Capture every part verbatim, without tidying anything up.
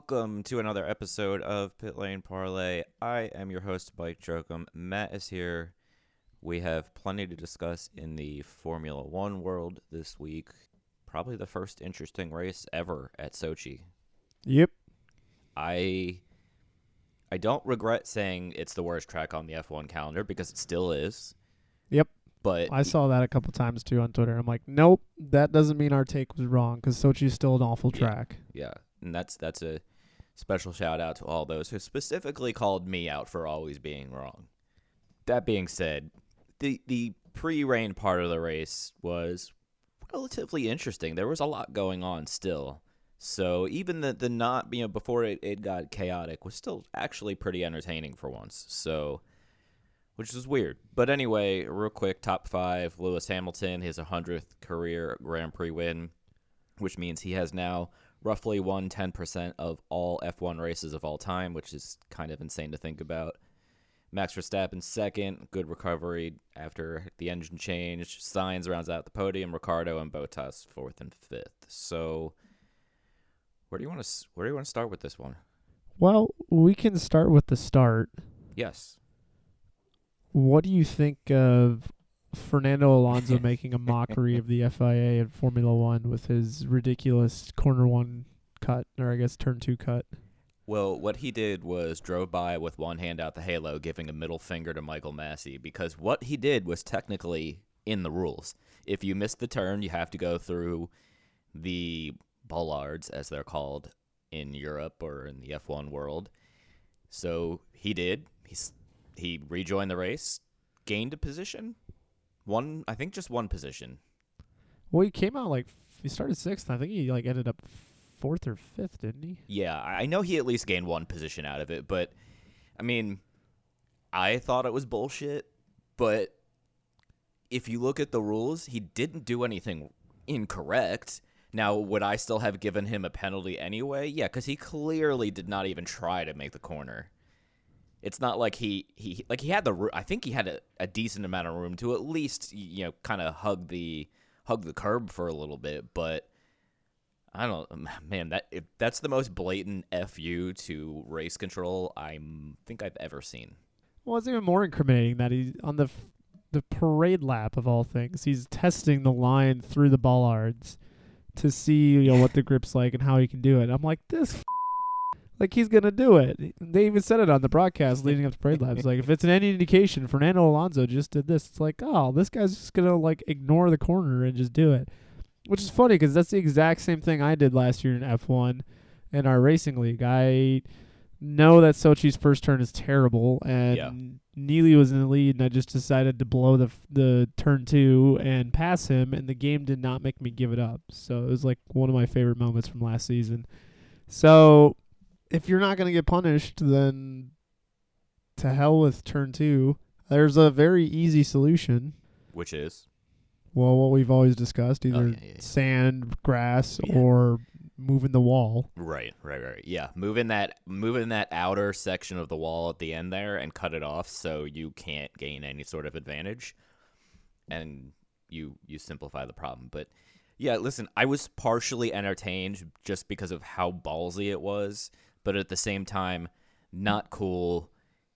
Welcome to another episode of Pit Lane Parlay. I am your host, Mike Jokum. Matt is here. We have plenty to discuss in the Formula One world this week. Probably the first interesting race ever at Sochi. Yep. I I don't regret saying it's the worst track on the F one calendar because it still is. Yep. But I saw that a couple times too on Twitter. I'm like, nope, that doesn't mean our take was wrong because Sochi's still an awful yeah, track. Yeah, and that's that's a special shout out to all those who specifically called me out for always being wrong. That being said, the the pre-rain part of the race was relatively interesting. There was a lot going on still. So even the, the not, you know, before it, it got chaotic was still actually pretty entertaining for once. So, which is weird. But anyway, real quick, top five, Lewis Hamilton, his one hundredth career Grand Prix win, which means he has now roughly won ten percent of all F one races of all time, which is kind of insane to think about. Max Verstappen second, good recovery after the engine change. Sainz rounds out the podium. Ricciardo and Bottas fourth and fifth. So, where do you want to where do you want to start with this one? Well, we can start with the start. Yes. What do you think of Fernando Alonso making a mockery of the F I A in Formula One with his ridiculous corner one cut, or I guess turn two cut? Well, what he did was drove by with one hand out the halo, giving a middle finger to Michael Massey, because what he did was technically in the rules. If you miss the turn, you have to go through the bollards, as they're called in Europe or in the F one world. So he did. He's, he rejoined the race, gained a position. One, I think just one position. Well, he came out like, he started sixth. I think he like ended up fourth or fifth, didn't he? Yeah, I know he at least gained one position out of it, but, I mean, I thought it was bullshit, but if you look at the rules, he didn't do anything incorrect. Now, would I still have given him a penalty anyway? Yeah, because he clearly did not even try to make the corner. It's not like he, he like he had the I think he had a, a decent amount of room to at least, you know, kind of hug the hug the curb for a little bit, but I don't man, that if that's the most blatant F U to race control I think I've ever seen. Well, it's even more incriminating that he's on the the parade lap of all things. He's testing the line through the bollards to see, you know, what the grip's like and how he can do it. I'm like, this f- like he's gonna do it. They even said it on the broadcast leading up to parade laps. Like, if it's an any indication, Fernando Alonso just did this. It's like, oh, this guy's just gonna like ignore the corner and just do it, which is funny because that's the exact same thing I did last year in F one in our racing league. I know that Sochi's first turn is terrible, and Yeah. Neely was in the lead, and I just decided to blow the the turn two and pass him, and the game did not make me give it up. So it was like one of my favorite moments from last season. So if you're not going to get punished, then to hell with turn two. There's a very easy solution. Which is? Well, what we've always discussed, either Oh, yeah, yeah, yeah. sand, grass, Yeah. or moving the wall. Right, right, right. Yeah, moving that moving that outer section of the wall at the end there and cut it off so you can't gain any sort of advantage, and you you simplify the problem. But yeah, listen, I was partially entertained just because of how ballsy it was, but at the same time, not cool.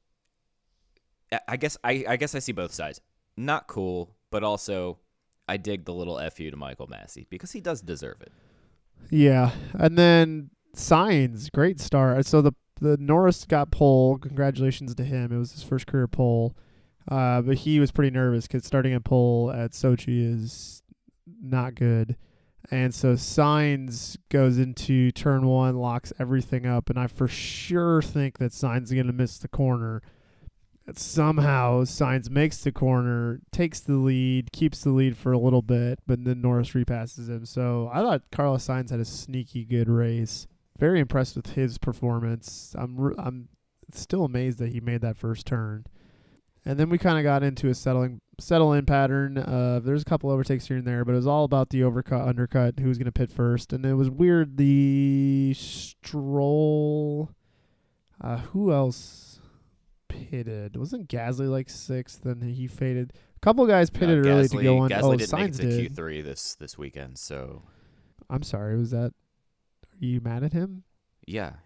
I- I guess I I guess I see both sides. Not cool, but also I dig the little F U to Michael Massey because he does deserve it. Yeah, and then Sainz, great start. So the the Norris got pole. Congratulations to him. It was his first career pole, uh, but he was pretty nervous because starting at pole at Sochi is not good. And so Sainz goes into turn one, locks everything up, and I for sure think that Sainz is going to miss the corner. Somehow Sainz makes the corner, takes the lead, keeps the lead for a little bit, but then Norris repasses him. So I thought Carlos Sainz had a sneaky good race. Very impressed with his performance. I'm re- I'm still amazed that he made that first turn. And then we kind of got into a settling settle in pattern. Uh, there's a couple overtakes here and there, but it was all about the overcut, undercut, who was going to pit first. And it was weird. The Stroll, uh, who else pitted? Wasn't Gasly like sixth and he faded? A couple guys pitted No, early Gasly, to go on. Gasly Oh, didn't make it Sainz to did. Q three this this weekend, so I'm sorry. Was that? Are you mad at him? yeah.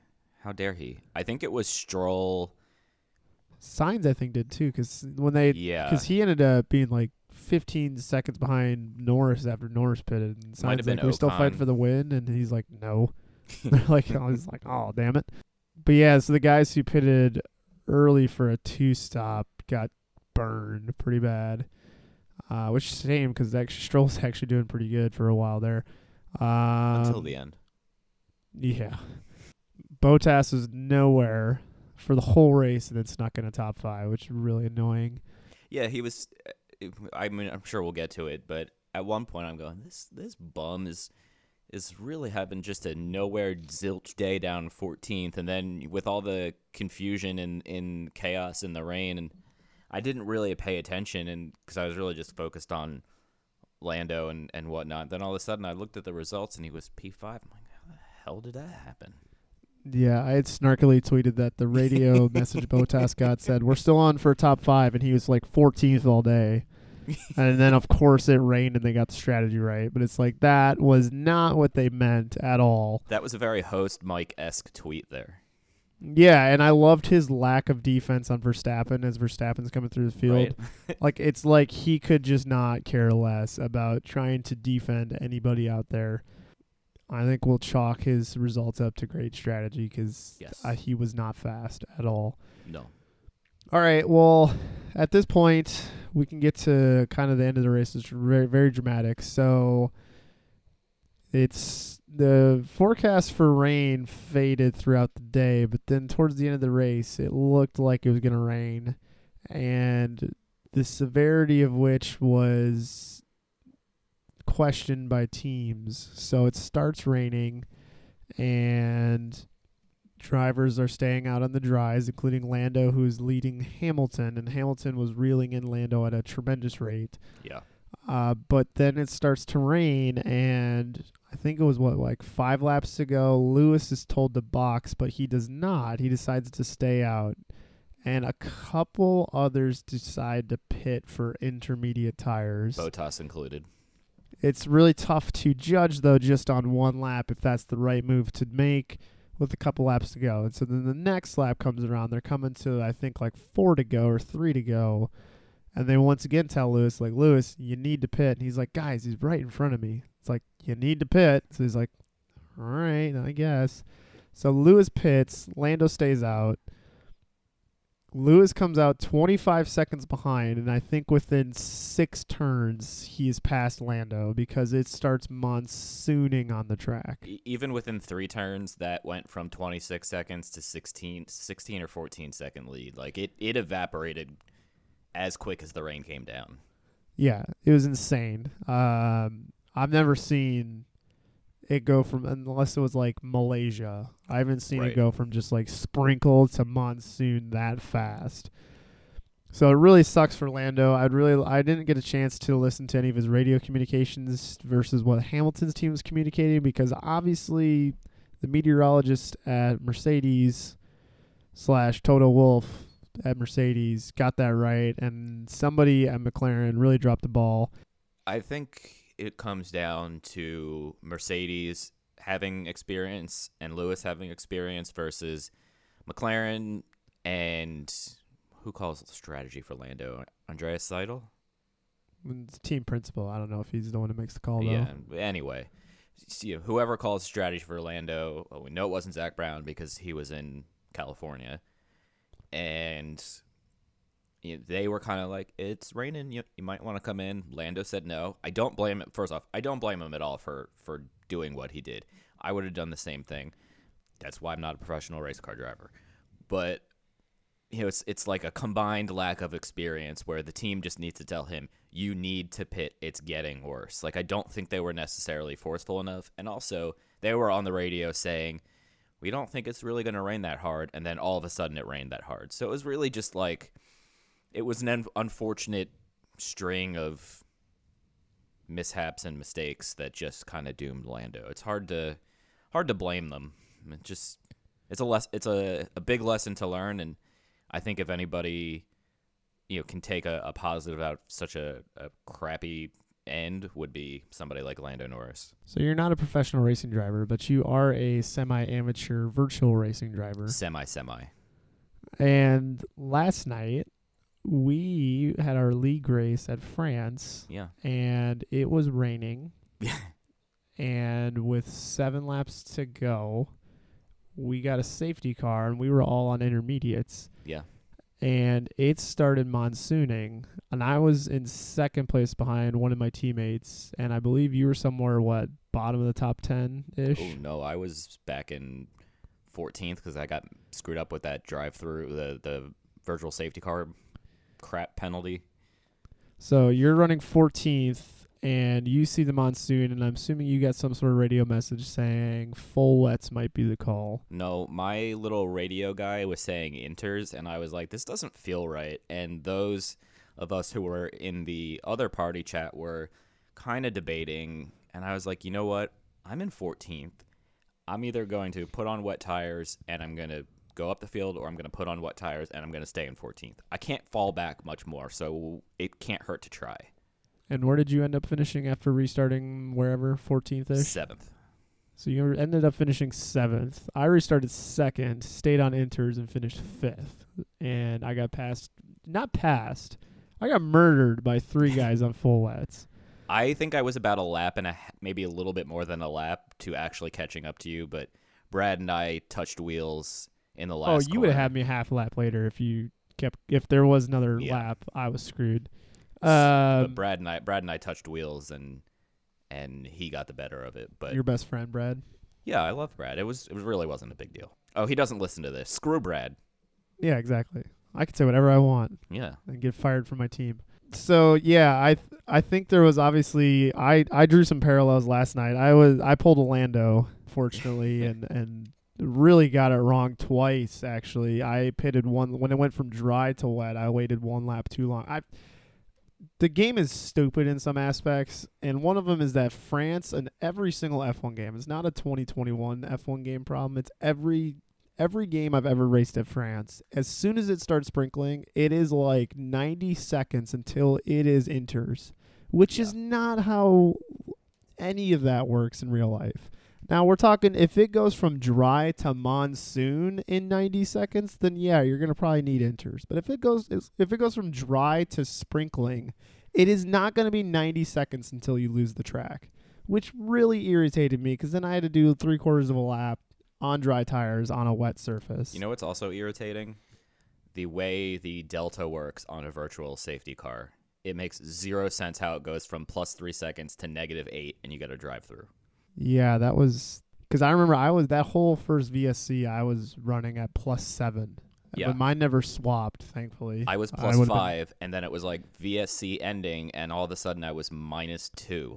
How dare he? I think it was Stroll. Sainz, I think, did too, because when they, Yeah. because he ended up being like fifteen seconds behind Norris after Norris pitted. And Might have Sainz been like, we still fight Ocon. for the win, and he's like, no. They're like, I was like, oh, damn it. But yeah, so the guys who pitted early for a two stop got burned pretty bad, uh, which is a shame because actually Stroll's actually doing pretty good for a while there. Um, Until the end. Yeah. Bottas was nowhere for the whole race and then snuck in a top five, which is really annoying. Yeah, he was. I mean, I'm sure we'll get to it, but at one point I'm going, this this bum is is really having just a nowhere zilch day down fourteenth, and then with all the confusion and in chaos in the rain, and I didn't really pay attention, and because I was really just focused on Lando and and whatnot. Then all of a sudden I looked at the results and he was P five. I'm like, how the hell did that happen? Yeah, I had snarkily tweeted that the radio message Bottas got said, we're still on for top five, and he was like fourteenth all day. And then, of course, it rained and they got the strategy right. But it's like, that was not what they meant at all. That was a very host Mike-esque tweet there. Yeah, and I loved his lack of defense on Verstappen as Verstappen's coming through the field. Right? Like, it's like he could just not care less about trying to defend anybody out there. I think we'll chalk his results up to great strategy because Yes. uh, he was not fast at all. No. All right, well, at this point, we can get to kind of the end of the race. It's very, very dramatic. So it's the forecast for rain faded throughout the day, but then towards the end of the race, it looked like it was going to rain, and the severity of which was questioned by teams. So it starts raining, and drivers are staying out on the dries, including Lando, who's leading Hamilton, and Hamilton was reeling in Lando at a tremendous rate. Yeah. Uh, but then it starts to rain, and I think it was, what, like five laps to go. Lewis is told to box, but he does not. He decides to stay out. And a couple others decide to pit for intermediate tires. Bottas included. It's really tough to judge, though, just on one lap if that's the right move to make with a couple laps to go. And so then the next lap comes around. They're coming to, I think, like four to go or three to go. And they once again tell Lewis, like, Lewis, you need to pit. And he's like, guys, he's right in front of me. It's like, you need to pit. So he's like, all right, I guess. So Lewis pits. Lando stays out. Lewis comes out twenty-five seconds behind, and I think within six turns, he's past Lando because it starts monsooning on the track. E- even within three turns, that went from twenty-six seconds to sixteen, sixteen or fourteen second lead. Like, it, it evaporated as quick as the rain came down. Yeah, it was insane. Um, I've never seen it go from, unless it was like Malaysia, I haven't seen Right. it go from just like sprinkle to monsoon that fast. So it really sucks for Lando. I'd really, I didn't get a chance to listen to any of his radio communications versus what Hamilton's team was communicating, because obviously the meteorologist at Mercedes slash Toto Wolff at Mercedes got that right, and somebody at McLaren really dropped the ball. I think it comes down to Mercedes having experience and Lewis having experience versus McLaren and who calls the strategy for Lando? Andreas Seidel? The team principal. I don't know if he's the one who makes the call, though. Yeah. Anyway, see, whoever calls strategy for Lando, well, we know it wasn't Zach Brown because he was in California, and you know, they were kind of like, it's raining, you, you might want to come in. Lando said no. I don't blame him. First off, I don't blame him at all for, for doing what he did. I would have done the same thing. That's why I'm not a professional race car driver. But you know, it's it's like a combined lack of experience where the team just needs to tell him, you need to pit, it's getting worse. Like, I don't think they were necessarily forceful enough. And also, they were on the radio saying, we don't think it's really going to rain that hard. And then all of a sudden it rained that hard. So it was really just like, it was an un- unfortunate string of mishaps and mistakes that just kind of doomed Lando. It's hard to hard to blame them. It just it's a less it's a, a big lesson to learn, and I think if anybody you know can take a, a positive out of such a, a crappy end would be somebody like Lando Norris. So you're not a professional racing driver, but you are a semi-amateur virtual racing driver. Semi-semi. And last night, we had our league race at France. Yeah. And it was raining. And with seven laps to go, we got a safety car, and we were all on intermediates. Yeah. And it started monsooning, and I was in second place behind one of my teammates, and I believe you were somewhere, what, bottom of the top ten-ish? Oh, no, I was back in fourteenth because I got screwed up with that drive-through, the, the virtual safety car crap penalty. So you're running fourteenth, and you see the monsoon, and I'm assuming you got some sort of radio message saying full wets might be the call. No, my little radio guy was saying inters, and I was like, this doesn't feel right. And those of us who were in the other party chat were kind of debating, and I was like, you know what? I'm in fourteenth. I'm either going to put on wet tires, and I'm going to go up the field, or I'm going to put on wet tires, and I'm going to stay in fourteenth. I can't fall back much more, so it can't hurt to try. And where did you end up finishing after restarting wherever, fourteenth-ish? Seventh. So you ended up finishing seventh. I restarted second, stayed on inters, and finished fifth. And I got passed, not passed, I got murdered by three guys on full wets. I think I was about a lap and a, maybe a little bit more than a lap to actually catching up to you, but Brad and I touched wheels in the last Oh, you would have had me a half lap later if you kept, if there was another Yeah. lap, I was screwed. Um, but Brad and I, Brad and I touched wheels, and and he got the better of it. But your best friend, Brad. yeah, I love Brad. It was it really wasn't a big deal. Oh, he doesn't listen to this. Screw Brad. Yeah, exactly. I can say whatever I want Yeah. and get fired from my team. So yeah, I th- I think there was obviously I, I drew some parallels last night. I was I pulled a Lando, fortunately, and and really got it wrong twice. Actually, I pitted one when it went from dry to wet. I waited one lap too long. I. The game is stupid in some aspects, and one of them is that France and every single F one game, it's not a twenty twenty-one F one game problem, it's every every game I've ever raced at France. As soon as it starts sprinkling, it is like ninety seconds until it is inters, which Yeah. is not how any of that works in real life. Now, we're talking if it goes from dry to monsoon in ninety seconds, then yeah, you're going to probably need inters. But if it goes if it goes from dry to sprinkling, it is not going to be ninety seconds until you lose the track, which really irritated me because then I had to do three quarters of a lap on dry tires on a wet surface. You know what's also irritating? The way the delta works on a virtual safety car. It makes zero sense how it goes from plus three seconds to negative eight, and you got to drive through. Yeah, that was because I remember I was that whole first V S C I was running at plus seven. Yeah. But mine never swapped, thankfully. I was I plus would've been- five, and then it was like V S C ending, and all of a sudden I was minus two.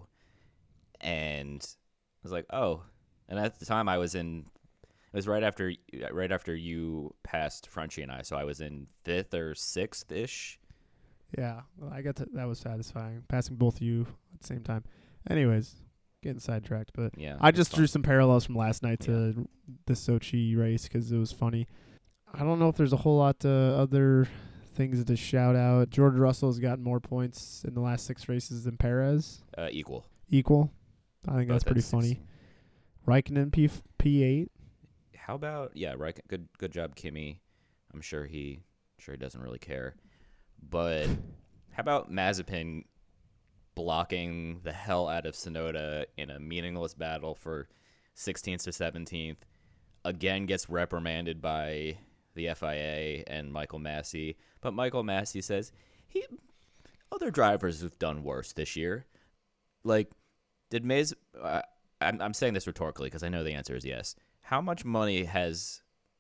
And I was like, oh. And at the time I was in, it was right after right after you passed Frenchie and I, so I was in fifth or sixth-ish. Yeah, well, I got to, that was satisfying, passing both of you at the same time. Anyways, getting sidetracked, but Yeah, I it's just fun. drew some parallels from last night to the Sochi race because it was funny. I don't know if there's a whole lot to other things to shout out. George Russell's gotten more points in the last six races than Perez. Uh, equal. Equal. I think Both that's at pretty six. funny. Raikkonen P P eight. How about yeah, right? Good, good job, Kimmy. I'm sure he, sure he doesn't really care. But how about Mazepin blocking the hell out of Tsunoda in a meaningless battle for sixteenth to seventeenth? Again, gets reprimanded by the F I A and Michael Massey. But Michael Massey says he, other drivers have done worse this year. Like, did Maz? Uh, I'm I'm saying this rhetorically because I know the answer is yes. How much money has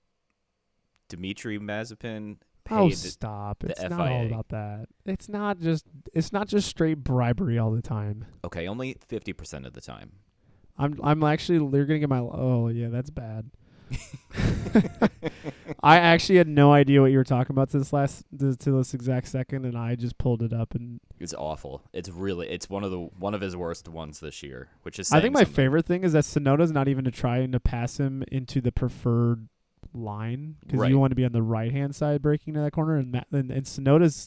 Dmitry Mazepin paid? Oh, stop! the It's F not I A. all about that. It's not just. It's not just straight bribery all the time. Okay, only fifty percent of the time. I'm. I'm actually. They're gonna get my. Oh yeah, that's bad. I actually had no idea what you were talking about to this last to, to this exact second, and I just pulled it up. And It's awful. It's really. It's one of the one of his worst ones this year, which is. I think saying my something. favorite thing is that Sonoda's not even to trying to pass him into the preferred line because Right. you want to be on the right hand side braking to that corner, and Ma- and, and Sonoda's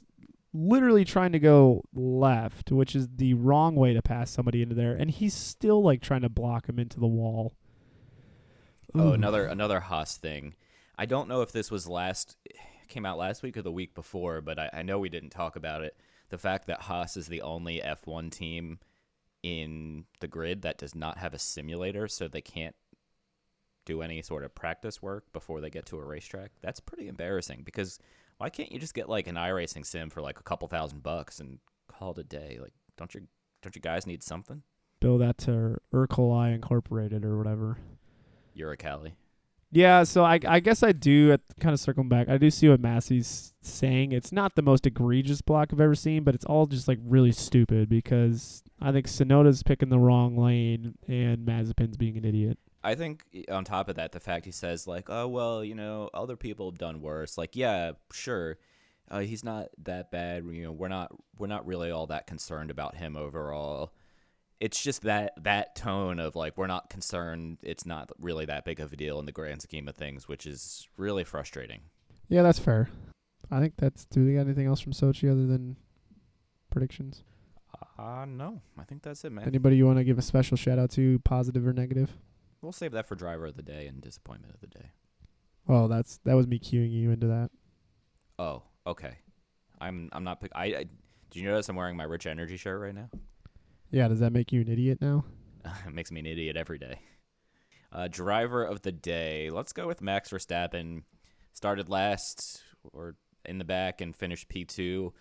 literally trying to go left, which is the wrong way to pass somebody into there, and he's still like trying to block him into the wall. Oh, Ooh. another another Haas thing. I don't know if this was last came out last week or the week before, but I, I know we didn't talk about it. The fact that Haas is the only F one team in the grid that does not have a simulator, so they can't do any sort of practice work before they get to a racetrack. That's pretty embarrassing, because why can't you just get like an iRacing sim for like a couple thousand bucks and call it a day? Like, don't you don't you guys need something? Bill that to Urkel Incorporated or whatever. Uricali. Yeah, so I I guess I do, at, kind of circling back, I do see what Massey's saying. It's not the most egregious block I've ever seen, but it's all just like really stupid, because I think Sonoda's picking the wrong lane and Mazepin's being an idiot. I think on top of that, the fact he says like, oh, well, you know, other people have done worse. Like, yeah, sure. Uh, he's not that bad. You know, we're not we're not really all that concerned about him overall. It's just that that tone of like, we're not concerned. It's not really that big of a deal in the grand scheme of things, which is really frustrating. Yeah, that's fair. I think that's. Do we got anything else from Sochi other than predictions? Uh, no, I think that's it, man. Anybody you want to give a special shout out to, positive or negative? We'll save that for driver of the day and disappointment of the day. Oh, that's that was me cueing you into that. Oh, okay. I'm I'm not. Pick- I, I do you notice I'm wearing my Rich Energy shirt right now? Yeah, does that make you an idiot now? It makes me an idiot every day. Uh, driver of the day. Let's go with Max Verstappen. Started last or in the back and finished P two.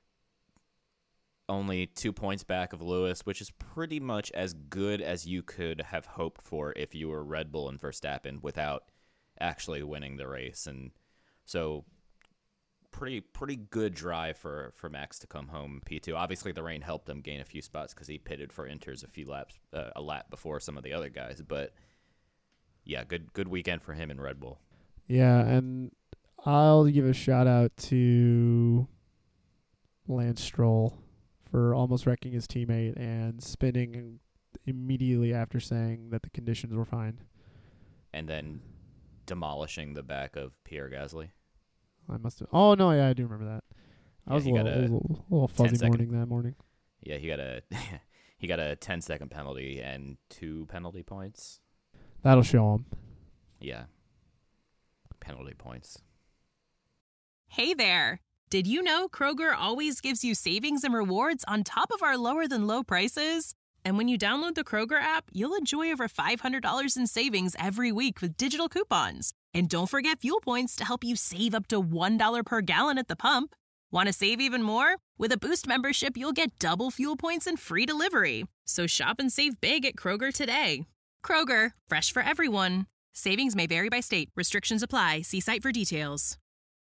Only two points back of Lewis, which is pretty much as good as you could have hoped for if you were Red Bull and Verstappen without actually winning the race. And so pretty pretty good drive for, for Max to come home P two. Obviously, the rain helped him gain a few spots because he pitted for Inters a few laps, uh, a lap before some of the other guys. But yeah, good good weekend for him in Red Bull. Yeah, and I'll give a shout out to Lance Stroll for almost wrecking his teammate and spinning immediately after saying that the conditions were fine. And then demolishing the back of Pierre Gasly. I must have. Oh, no, yeah, I do remember that. I Yeah, was a he little, got a it was a little, little fuzzy ten-second morning that morning. Yeah, he got a he got a ten second penalty and two penalty points. That'll show him. Yeah. Penalty points. Hey there. Did you know Kroger always gives you savings and rewards on top of our lower than low prices? And when you download the Kroger app, you'll enjoy over five hundred dollars in savings every week with digital coupons. And don't forget fuel points to help you save up to one dollar per gallon at the pump. Want to save even more? With a Boost membership, you'll get double fuel points and free delivery. So shop and save big at Kroger today. Kroger, fresh for everyone. Savings may vary by state. Restrictions apply. See site for details.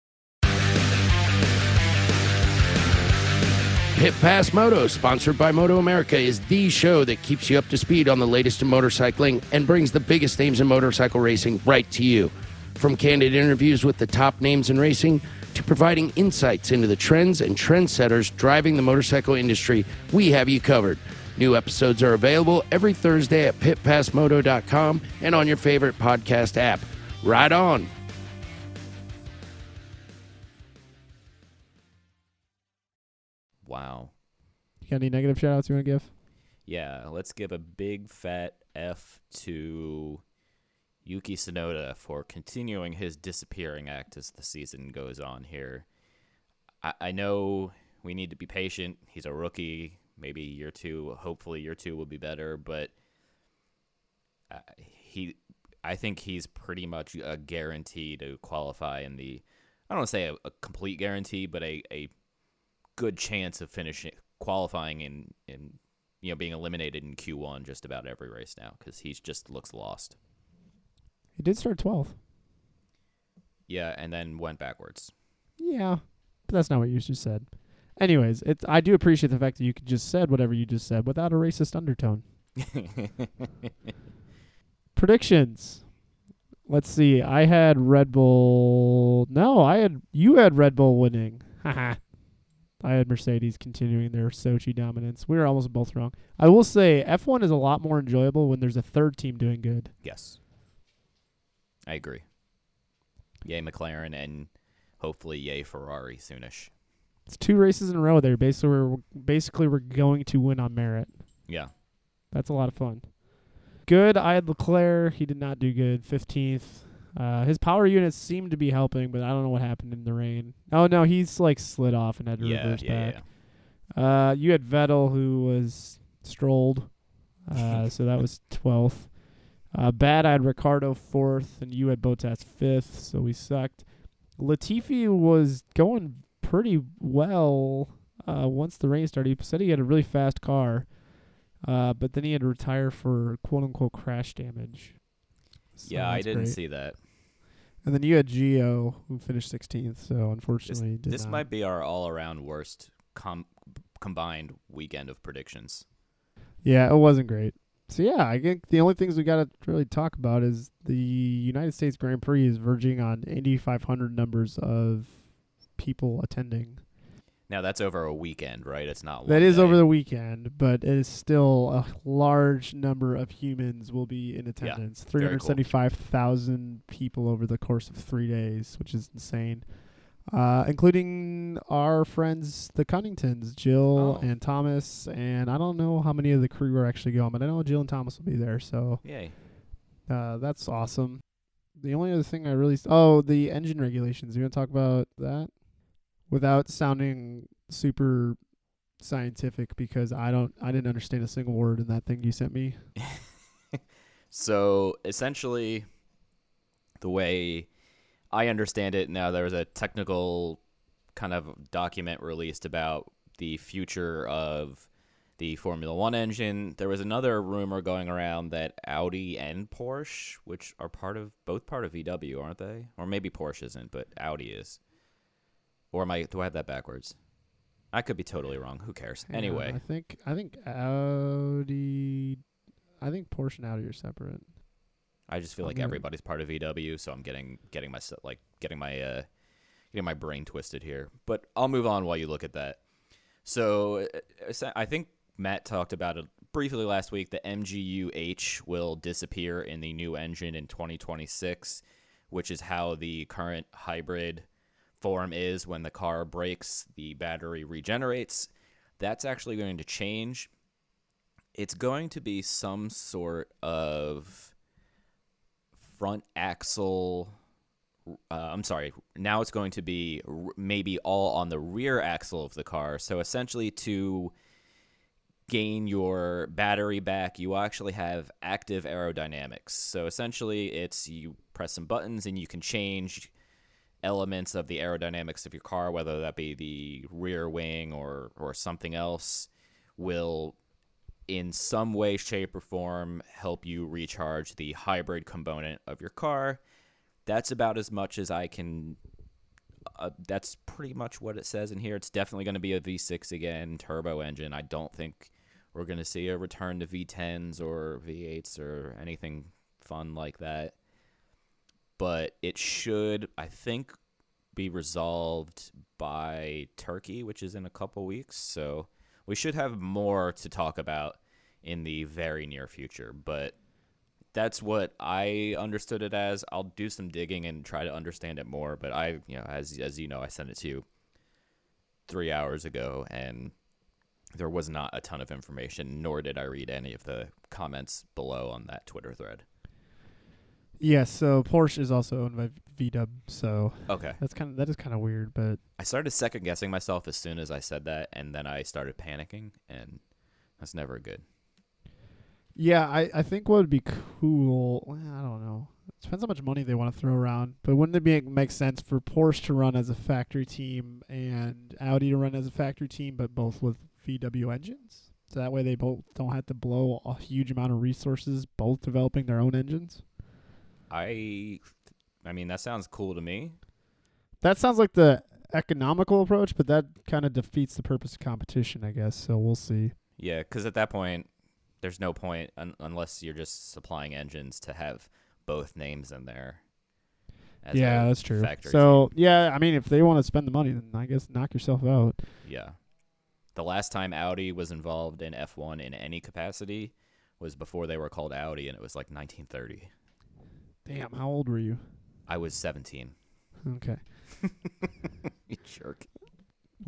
Pit Pass Moto, sponsored by Moto America, is the show that keeps you up to speed on the latest in motorcycling and brings the biggest names in motorcycle racing right to you. From candid interviews with the top names in racing to providing insights into the trends and trendsetters driving the motorcycle industry, we have you covered. New episodes are available every Thursday at pit pass moto dot com and on your favorite podcast app. Ride on! Wow. You got any negative shout outs you want to give? Yeah, let's give a big fat F to Yuki Tsunoda for continuing his disappearing act as the season goes on here. I, I know we need to be patient. He's a rookie. Maybe year two, hopefully year two will be better, but uh, he, I think he's pretty much a guarantee to qualify in the, I don't want to say a, a complete guarantee, but a, a good chance of finishing qualifying in, in you know being eliminated in Q one just about every race now because he just looks lost. He did start twelfth. Yeah, and then went backwards. Yeah, but that's not what you just said. Anyways, it's I do appreciate the fact that you could just said whatever you just said without a racist undertone. Predictions. Let's see. I had Red Bull. No, I had you had Red Bull winning. Haha. I had Mercedes continuing their Sochi dominance. We were almost both wrong. I will say F one is a lot more enjoyable when there's a third team doing good. Yes. I agree. Yay McLaren and hopefully yay Ferrari soonish. It's two races in a row there. Basically, we're basically we're going to win on merit. Yeah. That's a lot of fun. Good. I had Leclerc. He did not do good. fifteenth. Uh, his power units seemed to be helping, but I don't know what happened in the rain. Oh, no, he's like slid off and had to Yeah, reverse yeah, back. yeah. Uh, you had Vettel, who was strolled. Uh, so that was twelfth. Uh, bad, I had Ricardo fourth, and you had Bottas fifth, so we sucked. Latifi was going pretty well uh, once the rain started. He said he had a really fast car, uh, but then he had to retire for quote-unquote crash damage. So Yeah, I that's didn't great. see that. And then you had Gio, who finished sixteenth, so This, unfortunately did this not. might be our all-around worst com- combined weekend of predictions. Yeah, it wasn't great. So, yeah, I think the only things we got to really talk about is the United States Grand Prix is verging on eighty-five hundred numbers of people attending. Now, that's over a weekend, right? It's not one That is day. over the weekend, but it is still a large number of humans will be in attendance. very three cool. hundred seventy-five thousand people over the course of three days, which is insane. Uh, including our friends, the Cunningtons, Jill Oh. and Thomas, and I don't know how many of the crew are actually going, but I know Jill and Thomas will be there, so Yay. uh, that's awesome. The only other thing I really... S- oh, the engine regulations. You want to talk about that? Without sounding super scientific, because I don't, I didn't understand a single word in that thing you sent me. So, essentially, the way I understand it now, there was a technical kind of document released about the future of the Formula One engine. There was another rumor going around that Audi and Porsche, which are part of both part of V W, aren't they? Or maybe Porsche isn't, but Audi is. Or am I? Do I have that backwards? I could be totally wrong. Who cares? Hang on, Anyway, I think I think Audi, I think Porsche and Audi are separate. I just feel I'm like gonna- everybody's part of V W, so I'm getting getting my like getting my uh getting my brain twisted here. But I'll move on while you look at that. So uh, I think Matt talked about it briefly last week. The M G U H will disappear in the new engine in twenty twenty-six, which is how the current hybrid form is. When the car breaks, the battery regenerates. That's actually going to change. It's going to be some sort of front axle. Uh, I'm sorry. Now it's going to be r- maybe all on the rear axle of the car. So essentially, to gain your battery back, you actually have active aerodynamics. So essentially, it's you press some buttons and you can change elements of the aerodynamics of your car, whether that be the rear wing or or something else, will in some way, shape, or form help you recharge the hybrid component of your car. That's about as much as I can. Uh, that's pretty much what it says in here. It's definitely going to be a V six again, turbo engine. I don't think we're going to see a return to V tens or V eights or anything fun like that. But it should, I think, be resolved by Turkey, which is in a couple weeks. So we should have more to talk about in the very near future. But that's what I understood it as. I'll do some digging and try to understand it more. But I, you know, as as you know, I sent it to you three hours ago, and there was not a ton of information, nor did I read any of the comments below on that Twitter thread. Yes, so Porsche is also owned by V W, so Okay. that's kind of that is kind of weird, but I started second guessing myself as soon as I said that, and then I started panicking, and that's never good. yeah, I, I think what would be cool, well, I don't know. It depends how much money they want to throw around, but wouldn't it be, make sense for Porsche to run as a factory team and Audi to run as a factory team, but both with V W engines? So that way they both don't have to blow a huge amount of resources both developing their own engines? I, I mean, that sounds cool to me. That sounds like the economical approach, but that kind of defeats the purpose of competition, I guess, so we'll see. Yeah, because at that point, there's no point un- unless you're just supplying engines to have both names in there. as Yeah, a that's true. factory So, team. yeah, I mean, if they want to spend the money, then I guess knock yourself out. Yeah. The last time Audi was involved in F one in any capacity was before they were called Audi, and it was like nineteen thirty. Damn, how old were you? I was seventeen. Okay. You jerk.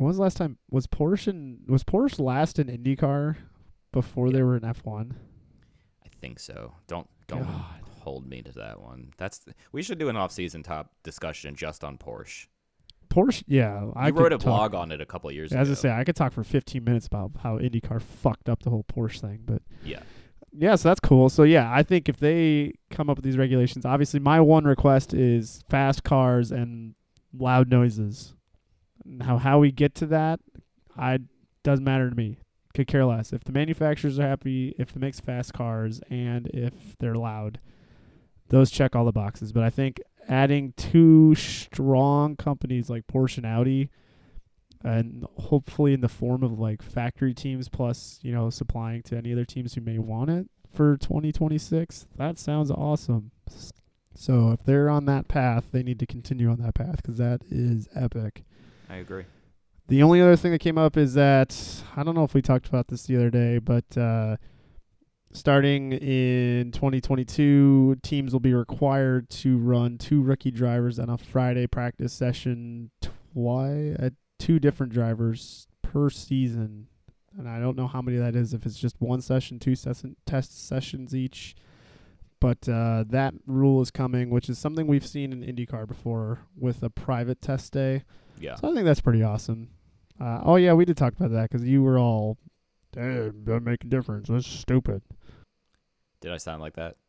When was the last time? Was Porsche in, was Porsche last in IndyCar before Yeah. they were in F one? I think so. Don't don't God. hold me to that one. That's the, we should do an off-season top discussion just on Porsche. Porsche, yeah. I You wrote could a talk- blog on it a couple of years As ago. I say, I could talk for fifteen minutes about how IndyCar fucked up the whole Porsche thing, but Yeah. yeah, so that's cool. So yeah, I think if they come up with these regulations, obviously my one request is fast cars and loud noises. How how we get to that, I doesn't matter to me. Could care less. If the manufacturers are happy, if it makes fast cars, and if they're loud, those check all the boxes. But I think adding two strong companies like Porsche and Audi, and hopefully in the form of like factory teams plus, you know, supplying to any other teams who may want it for twenty twenty-six, that sounds awesome. So if they're on that path, they need to continue on that path because that is epic. I agree. The only other thing that came up is that, I don't know if we talked about this the other day, but uh, starting in twenty twenty-two, teams will be required to run two rookie drivers on a Friday practice session, twi- uh, two different drivers per season. And I don't know how many that is, if it's just one session, two session, test sessions each. But uh, that rule is coming, which is something we've seen in IndyCar before with a private test day. Yeah. So I think that's pretty awesome. Uh, oh, yeah, we did talk about that because you were all, damn, doesn't make a difference. That's stupid. Did I sound like that?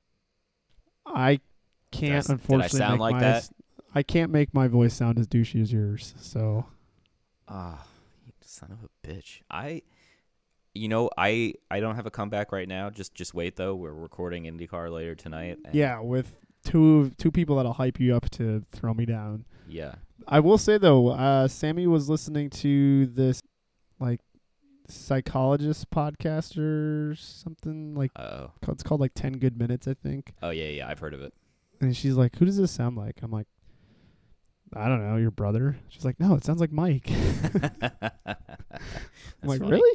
I can't, Did I- unfortunately, did I sound make like my, that? I can't make my voice sound as douchey as yours. So, Ah, you son of a bitch. I, you know, I I don't have a comeback right now. Just just wait though. We're recording IndyCar later tonight. and- yeah, with two two people that'll hype you up to throw me down. Yeah. I will say, though, uh, Sammy was listening to this, like, psychologist podcast or something. Like, Oh. it's called, like, ten Good Minutes, I think. Oh yeah, yeah. I've heard of it. And she's like, who does this sound like? I'm like, I don't know, your brother? She's like, no, it sounds like Mike. I'm like, funny. really?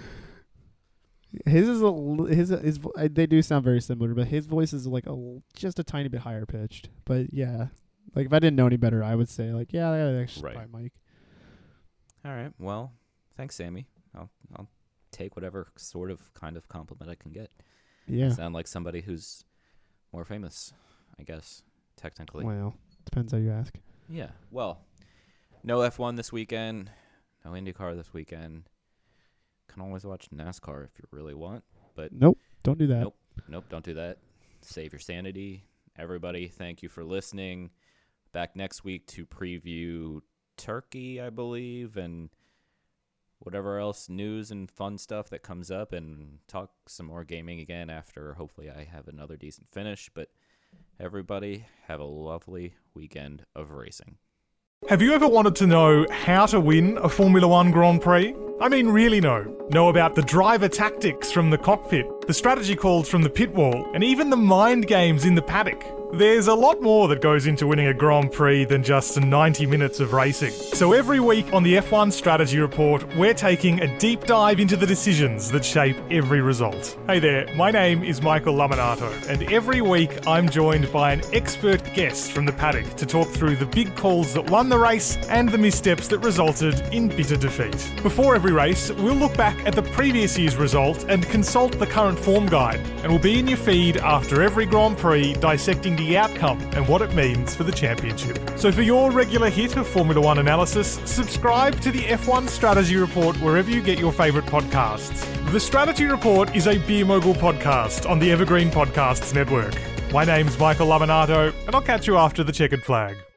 His is a l- his his vo- uh, they do sound very similar, but his voice is like a l- just a tiny bit higher pitched. But yeah, like if I didn't know any better, I would say like, yeah, that actually Right. probably Mike. All right. Well, thanks, Sammy. I'll I'll take whatever sort of kind of compliment I can get. Yeah. Sound like somebody who's more famous, I guess, technically. Well, depends how you ask. Yeah. Well, no F one this weekend. No IndyCar this weekend. Can always watch NASCAR if you really want. But Nope, don't do that. Nope. Nope, don't do that. Save your sanity. Everybody, thank you for listening. Back next week to preview Turkey, I believe, and whatever else news and fun stuff that comes up, and talk some more gaming again after hopefully I have another decent finish. But everybody, have a lovely weekend of racing. Have you ever wanted to know how to win a Formula One Grand Prix? I mean, really know. Know about the driver tactics from the cockpit, the strategy calls from the pit wall, and even the mind games in the paddock. There's a lot more that goes into winning a Grand Prix than just ninety minutes of racing. So every week on the F one Strategy Report, we're taking a deep dive into the decisions that shape every result. Hey there, my name is Michael Laminato, and every week I'm joined by an expert guest from the paddock to talk through the big calls that won the race and the missteps that resulted in bitter defeat. Before every race, we'll look back at the previous year's result and consult the current form guide, and we'll be in your feed after every Grand Prix dissecting the outcome and what it means for the championship. So for your regular hit of Formula One analysis, subscribe to the F one Strategy Report wherever you get your favourite podcasts. The Strategy Report is a Beer Mogul podcast on the Evergreen Podcasts Network. My name's Michael Laminato, and I'll catch you after the checkered flag.